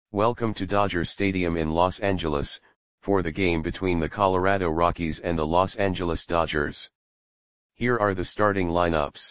Welcome to Dodger Stadium in Los Angeles, for the game between the Colorado Rockies and the Los Angeles Dodgers. Here are the starting lineups.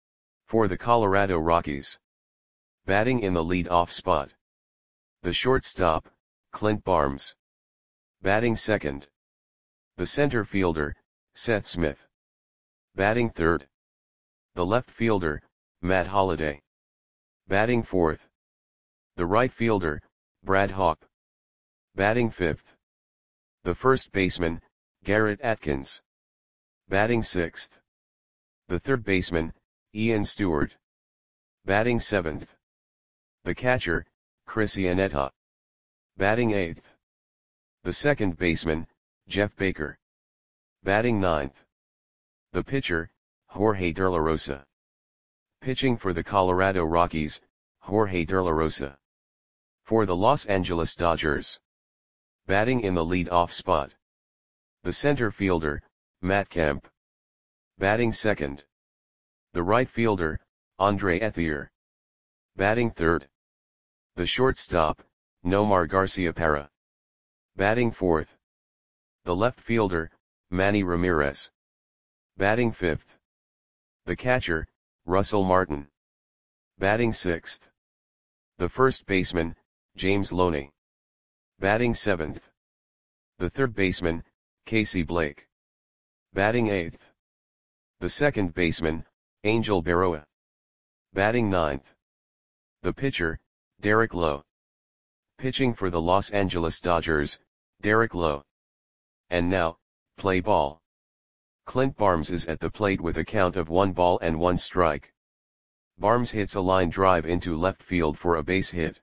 For the Colorado Rockies. Batting in the lead-off spot. The shortstop, Clint Barnes. Batting second. The center fielder, Seth Smith. Batting third. The left fielder, Matt Holliday. Batting fourth. The right fielder, Brad Hawpe. Batting fifth. The first baseman, Garrett Atkins. Batting sixth. The third baseman, Ian Stewart. Batting seventh. The catcher, Chris Iannetta. Batting eighth. The second baseman, Jeff Baker. Batting ninth. The pitcher, Jorge De La Rosa. Pitching for the Colorado Rockies, Jorge De La Rosa. For the Los Angeles Dodgers. Batting in the lead-off spot. The center fielder, Matt Kemp. Batting second. The right fielder, Andre Ethier. Batting third. The shortstop, Nomar Garciaparra. Batting fourth. The left fielder, Manny Ramirez. Batting fifth. The catcher, Russell Martin. Batting sixth. The first baseman, James Loney. Batting seventh. The third baseman, Casey Blake. Batting eighth. The second baseman, Angel Berroa. Batting ninth. The pitcher, Derek Lowe. Pitching for the Los Angeles Dodgers, Derek Lowe. And now, play ball. Clint Barnes is at the plate with a count of 1 strike. Barnes hits a line drive into left field for a base hit.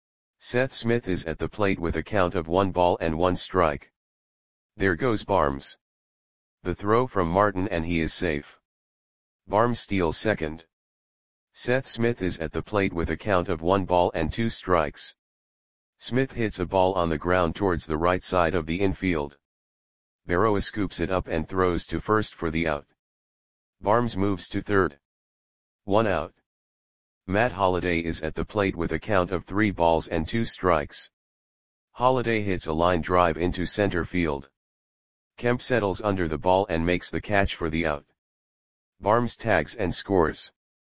Seth Smith is at the plate with a count of 1 strike. There goes Barnes. The throw from Martin and he is safe. Barnes steals second. Seth Smith is at the plate with a count of 1 strikes. Smith hits a ball on the ground towards the right side of the infield. Berroa scoops it up and throws to first for the out. Barnes moves to third. 1 out. Matt Holliday is at the plate with a count of 3 strikes. Holliday hits a line drive into center field. Kemp settles under the ball and makes the catch for the out. Barnes tags and scores.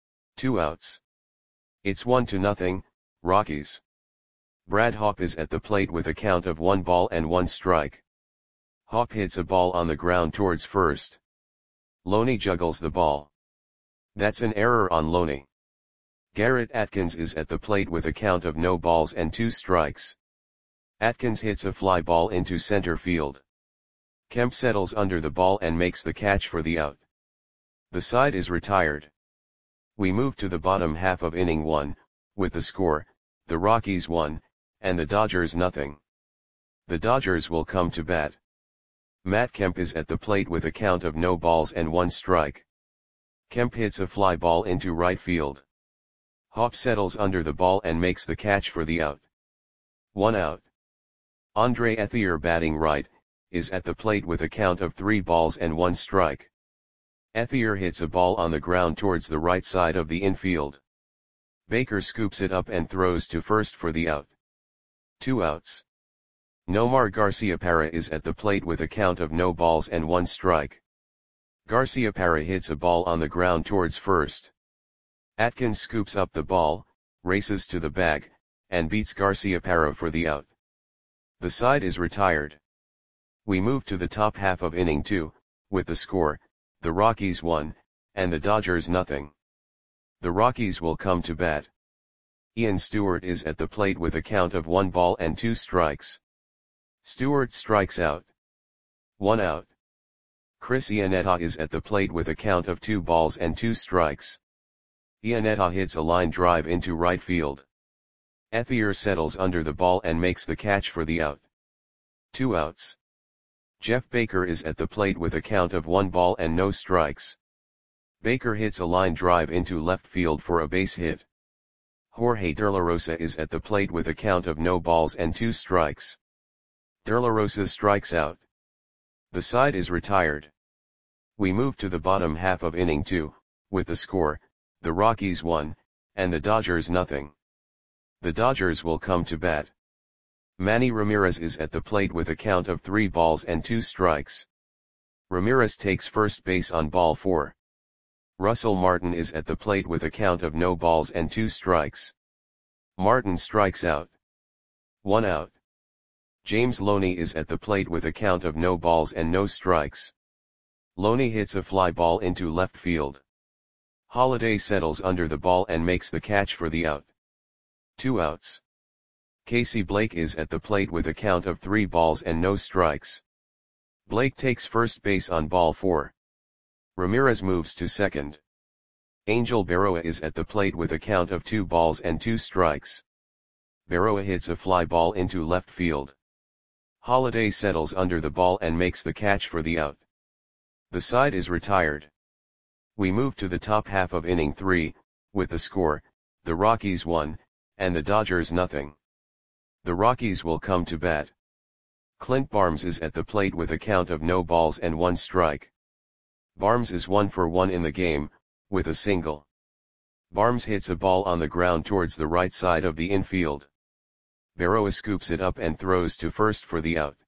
2 outs. It's 1-0, Rockies. Brad Hawpe is at the plate with a count of 1 strike. Hawpe hits a ball on the ground towards first. Loney juggles the ball. That's an error on Loney. Garrett Atkins is at the plate with a count of 2 strikes. Atkins hits a fly ball into center field. Kemp settles under the ball and makes the catch for the out. The side is retired. We move to the bottom half of inning 1, with the score, the Rockies 1, and the Dodgers 0. The Dodgers will come to bat. Matt Kemp is at the plate with a count of 1 strike. Kemp hits a fly ball into right field. Hawpe settles under the ball and makes the catch for the out. 1 out. Andre Ethier, batting right, is at the plate with a count of 3 strike. Ethier hits a ball on the ground towards the right side of the infield. Baker scoops it up and throws to first for the out. 2 outs. Nomar Garciaparra is at the plate with a count of 1 strike. Garciaparra hits a ball on the ground towards first. Atkins scoops up the ball, races to the bag, and beats Garciaparra for the out. The side is retired. We move to the top half of inning 2, with the score, the Rockies 1, and the Dodgers 0. The Rockies will come to bat. Ian Stewart is at the plate with a count of 1 strikes. Stewart strikes out. 1 out. Chris Iannetta is at the plate with a count of 2 strikes. Iannetta hits a line drive into right field. Ethier settles under the ball and makes the catch for the out. 2 outs. Jeff Baker is at the plate with a count of 1 strikes. Baker hits a line drive into left field for a base hit. Jorge De La Rosa is at the plate with a count of 2 strikes. De La Rosa strikes out. The side is retired. We move to the bottom half of inning 2, with the score, the Rockies 1, and the Dodgers 0. The Dodgers will come to bat. Manny Ramirez is at the plate with a count of 3 balls and 2 strikes. Ramirez takes first base on ball 4. Russell Martin is at the plate with a count of no balls and 2 strikes. Martin strikes out. 1 out. James Loney is at the plate with a count of no balls and no strikes. Loney hits a fly ball into left field. Holliday settles under the ball and makes the catch for the out. 2 outs. Casey Blake is at the plate with a count of 3 balls and no strikes. Blake takes first base on ball 4. Ramirez moves to second. Angel Berroa is at the plate with a count of 2 balls and 2 strikes. Berroa hits a fly ball into left field. Holliday settles under the ball and makes the catch for the out. The side is retired. We move to the top half of inning 3, with the score, the Rockies 1, and the Dodgers nothing. The Rockies will come to bat. Clint Barnes is at the plate with a count of no balls and 1 strike. Barnes is 1 for 1 in the game, with a single. Barnes hits a ball on the ground towards the right side of the infield. Berroa scoops it up and throws to first for the out.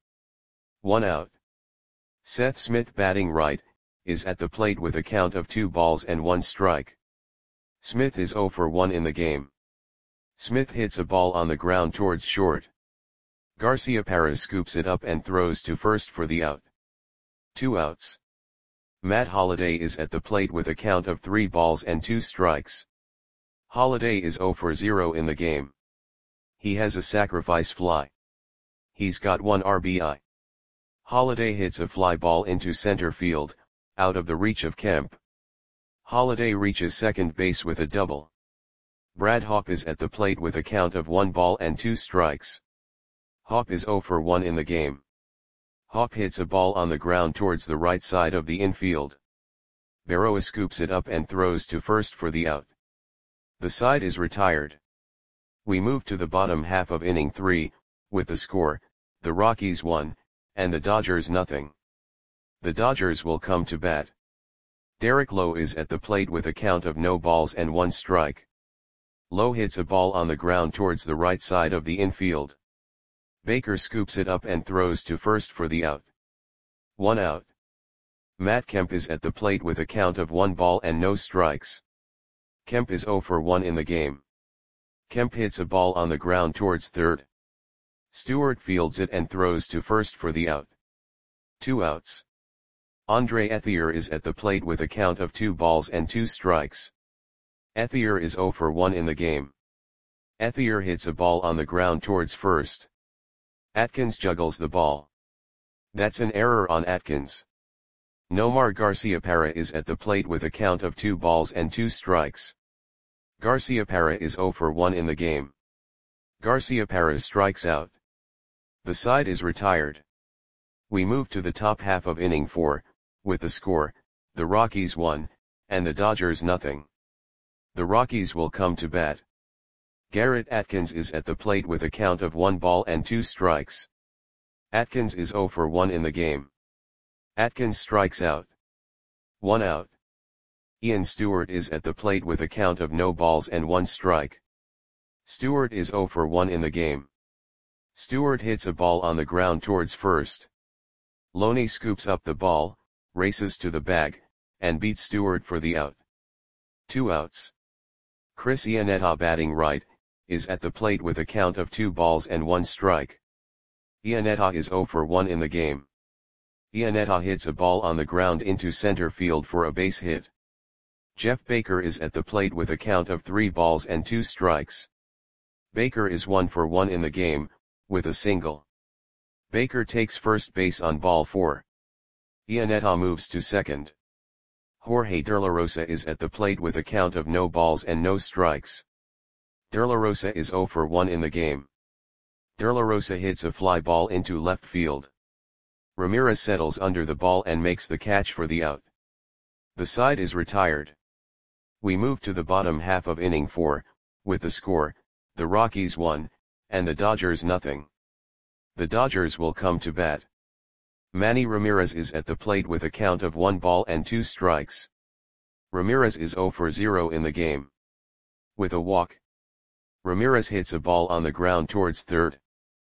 1 out. Seth Smith, batting right, is at the plate with a count of 2 balls and 1 strike. Smith is 0 for 1 in the game. Smith hits a ball on the ground towards short. Garciaparra scoops it up and throws to first for the out. 2 outs. Matt Holliday is at the plate with a count of 3 balls and 2 strikes. Holliday is 0 for 0 in the game. He has a sacrifice fly. He's got 1 RBI. Holliday hits a fly ball into center field, out of the reach of Kemp. Holliday reaches second base with a double. Brad Hawpe is at the plate with a count of 1 ball and 2 strikes. Hawpe is 0 for 1 in the game. Hawpe hits a ball on the ground towards the right side of the infield. Berroa scoops it up and throws to first for the out. The side is retired. We move to the bottom half of inning 3, with the score, the Rockies 1, and the Dodgers nothing. The Dodgers will come to bat. Derek Lowe is at the plate with a count of no balls and 1 strike. Lowe hits a ball on the ground towards the right side of the infield. Baker scoops it up and throws to first for the out. 1 out. Matt Kemp is at the plate with a count of 1 ball and no strikes. Kemp is 0 for 1 in the game. Kemp hits a ball on the ground towards third. Stewart fields it and throws to first for the out. 2 outs. Andre Ethier is at the plate with a count of 2 balls and 2 strikes. Ethier is 0 for 1 in the game. Ethier hits a ball on the ground towards first. Atkins juggles the ball. That's an error on Atkins. Nomar Garciaparra is at the plate with a count of 2 balls and 2 strikes. Garciaparra is 0 for 1 in the game. Garciaparra strikes out. The side is retired. We move to the top half of inning 4, with the score, the Rockies 1, and the Dodgers nothing. The Rockies will come to bat. Garrett Atkins is at the plate with a count of 1 ball and 2 strikes. Atkins is 0 for 1 in the game. Atkins strikes out. 1 out. Ian Stewart is at the plate with a count of no balls and 1 strike. Stewart is 0 for 1 in the game. Stewart hits a ball on the ground towards first. Loney scoops up the ball, races to the bag, and beats Stewart for the out. 2 outs. Chris Iannetta, batting right, is at the plate with a count of 2 balls and 1 strike. Iannetta is 0 for 1 in the game. Iannetta hits a ball on the ground into center field for a base hit. Jeff Baker is at the plate with a count of 3 balls and 2 strikes. Baker is 1 for 1 in the game, with a single. Baker takes first base on ball 4. Iannetta moves to second. Jorge De La Rosa is at the plate with a count of no balls and no strikes. De La Rosa is 0 for 1 in the game. De La Rosa hits a fly ball into left field. Ramirez settles under the ball and makes the catch for the out. The side is retired. We move to the bottom half of inning 4, with the score, the Rockies 1, and the Dodgers nothing. The Dodgers will come to bat. Manny Ramirez is at the plate with a count of 1 ball and 2 strikes. Ramirez is 0 for 0 in the game. With a walk. Ramirez hits a ball on the ground towards third.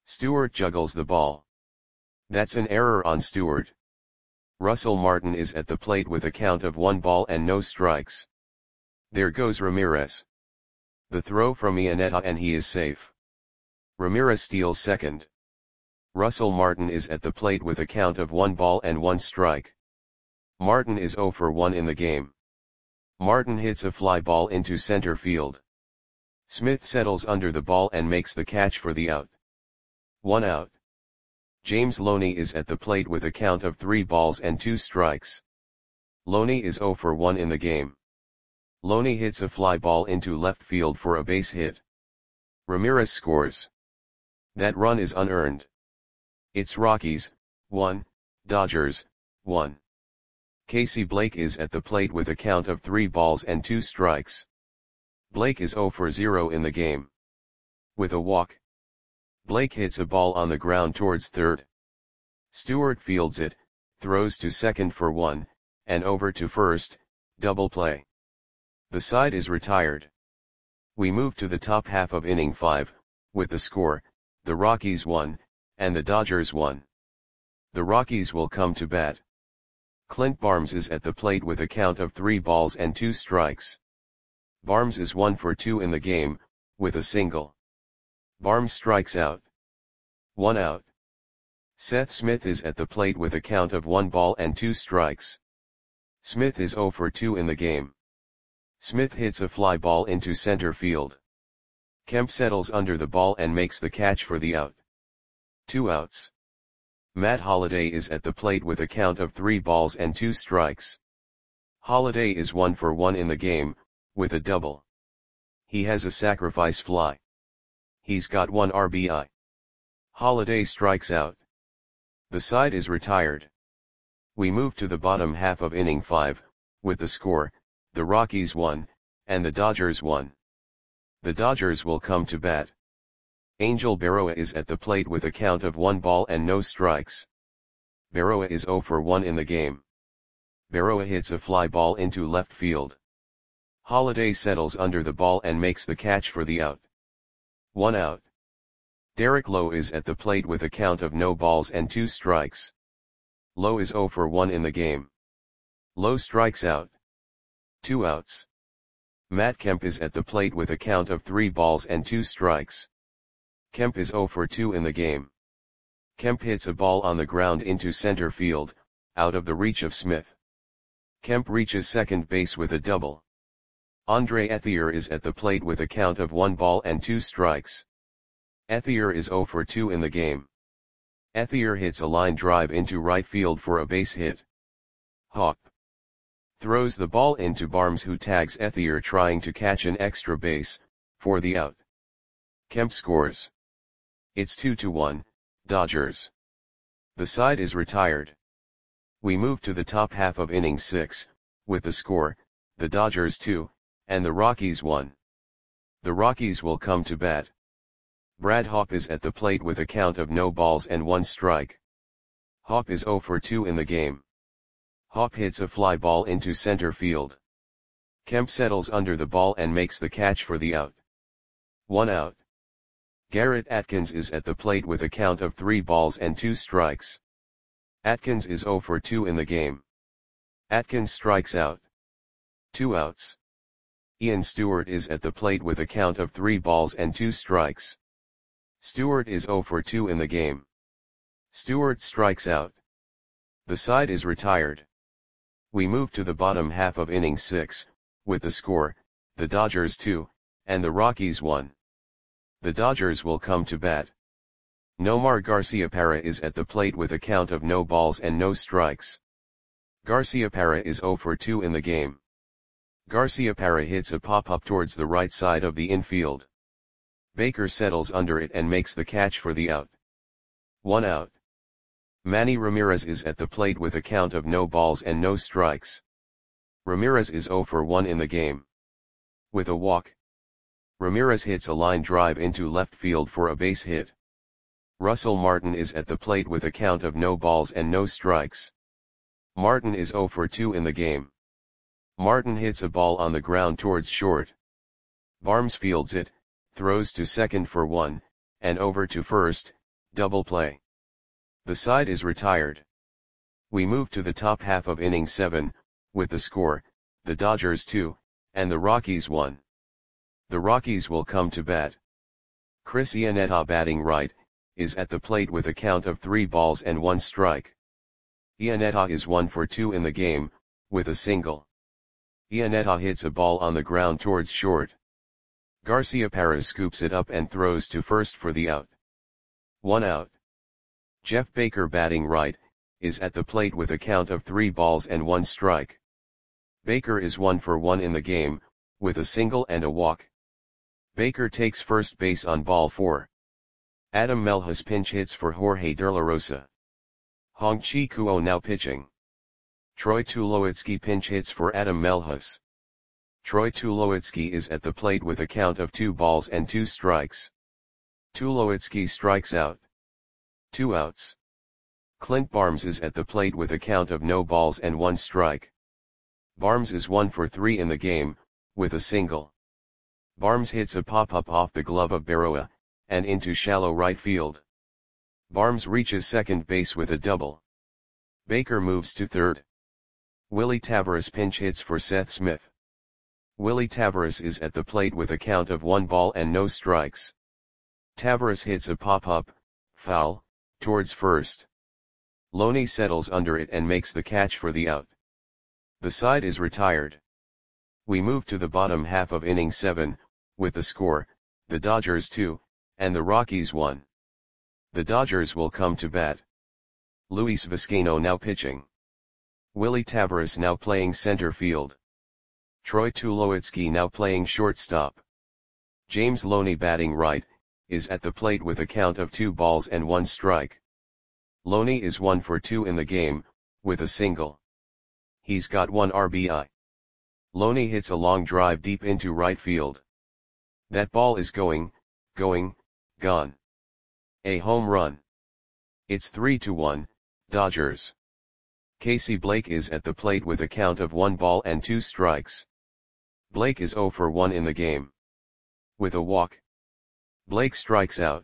Stewart juggles the ball. That's an error on Stewart. Russell Martin is at the plate with a count of 1 ball and no strikes. There goes Ramirez. The throw from Iannetta and he is safe. Ramirez steals second. Russell Martin is at the plate with a count of 1 ball and 1 strike. Martin is 0 for 1 in the game. Martin hits a fly ball into center field. Smith settles under the ball and makes the catch for the out. 1 out. James Loney is at the plate with a count of 3 balls and 2 strikes. Loney is 0 for 1 in the game. Loney hits a fly ball into left field for a base hit. Ramirez scores. That run is unearned. It's Rockies, 1, Dodgers, 1. Casey Blake is at the plate with a count of 3 balls and 2 strikes. Blake is 0 for 0 in the game. With a walk. Blake hits a ball on the ground towards third. Stewart fields it, throws to second for 1, and over to first, double play. The side is retired. We move to the top half of inning 5, with the score, the Rockies 1, and the Dodgers 1. The Rockies will come to bat. Clint Barnes is at the plate with a count of 3 balls and 2 strikes. Barnes is 1 for 2 in the game, with a single. Barnes strikes out. 1 out. Seth Smith is at the plate with a count of 1 ball and 2 strikes. Smith is 0 for 2 in the game. Smith hits a fly ball into center field. Kemp settles under the ball and makes the catch for the out. 2 outs. Matt Holliday is at the plate with a count of 3 balls and 2 strikes. Holliday is 1 for 1 in the game, with a double. He has a sacrifice fly. He's got 1 RBI. Holliday strikes out. The side is retired. We move to the bottom half of inning 5, with the score, the Rockies 1, and the Dodgers 1. The Dodgers will come to bat. Angel Berroa is at the plate with a count of 1 ball and no strikes. Berroa is 0 for 1 in the game. Berroa hits a fly ball into left field. Holliday settles under the ball and makes the catch for the out. 1 out. Derek Lowe is at the plate with a count of no balls and 2 strikes. Lowe is 0 for 1 in the game. Lowe strikes out. 2 outs. Matt Kemp is at the plate with a count of 3 balls and 2 strikes. Kemp is 0 for 2 in the game. Kemp hits a ball on the ground into center field, out of the reach of Smith. Kemp reaches second base with a double. Andre Ethier is at the plate with a count of 1 ball and 2 strikes. Ethier is 0 for 2 in the game. Ethier hits a line drive into right field for a base hit. Hawk throws the ball into Barnes, who tags Ethier trying to catch an extra base, for the out. Kemp scores. It's 2-1, Dodgers. The side is retired. We move to the top half of inning 6, with the score, the Dodgers 2, and the Rockies 1. The Rockies will come to bat. Brad Hawpe is at the plate with a count of no balls and 1 strike. Hawpe is 0 for 2 in the game. Hawpe hits a fly ball into center field. Kemp settles under the ball and makes the catch for the out. 1 out. Garrett Atkins is at the plate with a count of 3 balls and 2 strikes. Atkins is 0 for 2 in the game. Atkins strikes out. 2 outs. Ian Stewart is at the plate with a count of 3 balls and 2 strikes. Stewart is 0 for 2 in the game. Stewart strikes out. The side is retired. We move to the bottom half of inning 6, with the score, the Dodgers 2, and the Rockies 1. The Dodgers will come to bat. Nomar Garciaparra is at the plate with a count of no balls and no strikes. Garciaparra is 0 for 2 in the game. Garciaparra hits a pop-up towards the right side of the infield. Baker settles under it and makes the catch for the out. 1 out. Manny Ramirez is at the plate with a count of no balls and no strikes. Ramirez is 0 for 1 in the game. With a walk. Ramirez hits a line drive into left field for a base hit. Russell Martin is at the plate with a count of no balls and no strikes. Martin is 0 for 2 in the game. Martin hits a ball on the ground towards short. Barnes fields it, throws to second for 1, and over to first, Double play. The side is retired. We move to the top half of inning 7, with the score, the Dodgers 2, and the Rockies 1. The Rockies will come to bat. Chris Iannetta batting right, is at the plate with a count of 3 balls and 1 strike. Iannetta is 1 for 2 in the game, with a single. Iannetta hits a ball on the ground towards short. Garciaparra scoops it up and throws to first for the out. 1 out. Jeff Baker batting right, is at the plate with a count of 3 balls and 1 strike. Baker is 1 for 1 in the game, with a single and a walk. Baker takes first base on ball 4. Adam Melhus pinch hits for Jorge De La Rosa. Hong-Chi Kuo now pitching. Troy Tulowitzki pinch hits for Adam Melhus. Troy Tulowitzki is at the plate with a count of 2 balls and 2 strikes. Tulowitzki strikes out. 2 outs. Clint Barnes is at the plate with a count of no balls and 1 strike. Barnes is 1 for 3 in the game, with a single. Barnes hits a pop-up off the glove of Berroa, and into shallow right field. Barnes reaches second base with a double. Baker moves to third. Willie Taveras pinch hits for Seth Smith. Willie Taveras is at the plate with a count of 1 ball and no strikes. Taveras hits a pop-up, foul, towards first. Loney settles under it and makes the catch for the out. The side is retired. We move to the bottom half of inning 7, with the score, the Dodgers 2, and the Rockies 1. The Dodgers will come to bat. Luis Vizcaino now pitching. Willie Taveras now playing center field. Troy Tulowitzki now playing shortstop. James Loney batting right, is at the plate with a count of 2 balls and 1 strike. Loney is 1 for 2 in the game, with a single. He's got 1 RBI. Loney hits a long drive deep into right field. That ball is going, gone. A home run. It's 3-1, Dodgers. Casey Blake is at the plate with a count of 1 ball and 2 strikes. Blake is 0 for 1 in the game. With a walk. Blake strikes out.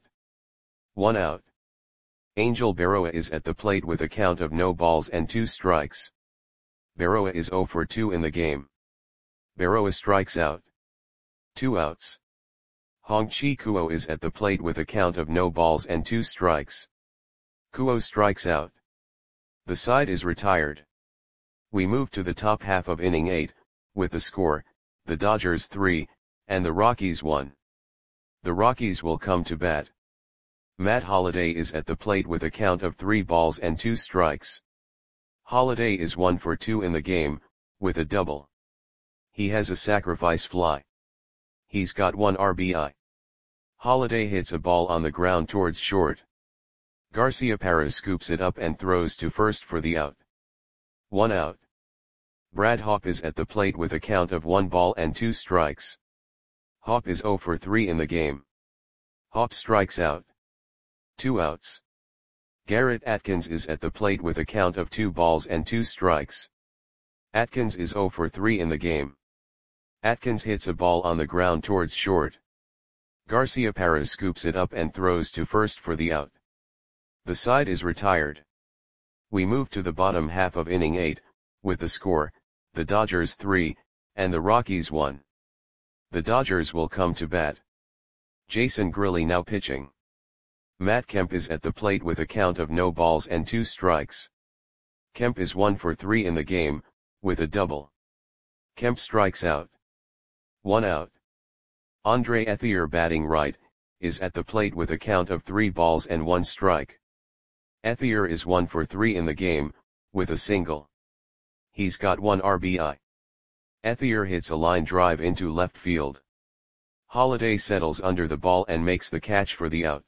1 out. Angel Berroa is at the plate with a count of no balls and 2 strikes. Berroa is 0 for 2 in the game. Berroa strikes out. 2 outs. Hong-Chi Kuo is at the plate with a count of no balls and 2 strikes. Kuo strikes out. The side is retired. We move to the top half of inning 8, with the score, the Dodgers 3, and the Rockies 1. The Rockies will come to bat. Matt Holliday is at the plate with a count of 3 balls and 2 strikes. Holliday is 1 for 2 in the game, with a double. He has a sacrifice fly. He's got 1 RBI. Holliday hits a ball on the ground towards short. Garciaparra scoops it up and throws to first for the out. 1 out. Brad Hawpe is at the plate with a count of 1 ball and 2 strikes. Hawpe is 0 for 3 in the game. Hawpe strikes out. 2 outs. Garrett Atkins is at the plate with a count of 2 balls and 2 strikes. Atkins is 0 for 3 in the game. Atkins hits a ball on the ground towards short. Garciaparra scoops it up and throws to first for the out. The side is retired. We move to the bottom half of inning 8, with the score, the Dodgers 3, and the Rockies 1. The Dodgers will come to bat. Jason Grilli now pitching. Matt Kemp is at the plate with a count of no balls and 2 strikes. Kemp is 1 for 3 in the game, with a double. Kemp strikes out. 1 out. Andre Ethier batting right, is at the plate with a count of 3 balls and 1 strike. Ethier is 1 for 3 in the game, with a single. He's got 1 RBI. Ethier hits a line drive into left field. Holliday settles under the ball and makes the catch for the out.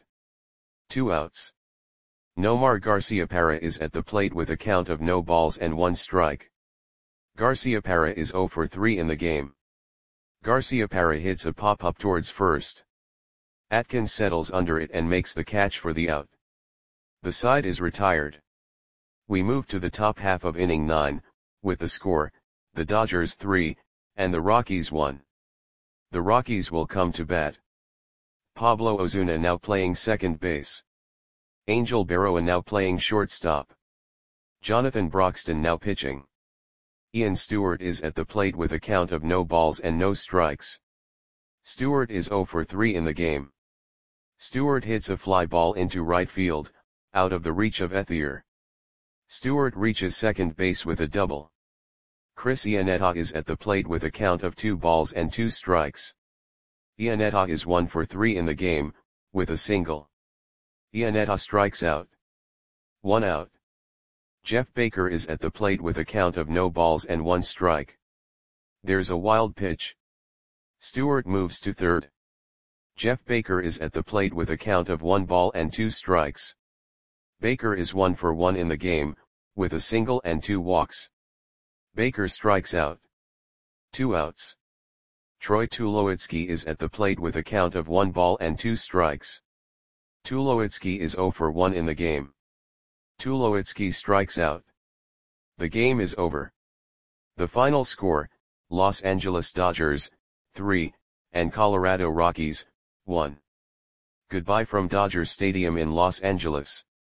2 outs. Nomar Garciaparra is at the plate with a count of no balls and 1 strike. Garciaparra is 0 for 3 in the game. Garciaparra hits a pop-up towards first. Atkins settles under it and makes the catch for the out. The side is retired. We move to the top half of inning 9, with the score, the Dodgers 3, and the Rockies 1. The Rockies will come to bat. Pablo Ozuna now playing second base. Angel Berroa now playing shortstop. Jonathan Broxton now pitching. Ian Stewart is at the plate with a count of no balls and no strikes. Stewart is 0 for 3 in the game. Stewart hits a fly ball into right field, out of the reach of Ethier. Stewart reaches second base with a double. Chris Iannetta is at the plate with a count of 2 balls and 2 strikes. Iannetta is 1 for 3 in the game, with a single. Iannetta strikes out. 1 out. Jeff Baker is at the plate with a count of no balls and 1 strike. There's a wild pitch. Stewart moves to third. Jeff Baker is at the plate with a count of 1 ball and 2 strikes. Baker is 1 for 1 in the game, with a single and 2 walks. Baker strikes out. 2 outs. Troy Tulowitzki is at the plate with a count of 1 ball and 2 strikes. Tulowitzki is 0 for 1 in the game. Tulowitzki strikes out. The game is over. The final score, Los Angeles Dodgers, 3, and Colorado Rockies, 1. Goodbye from Dodger Stadium in Los Angeles.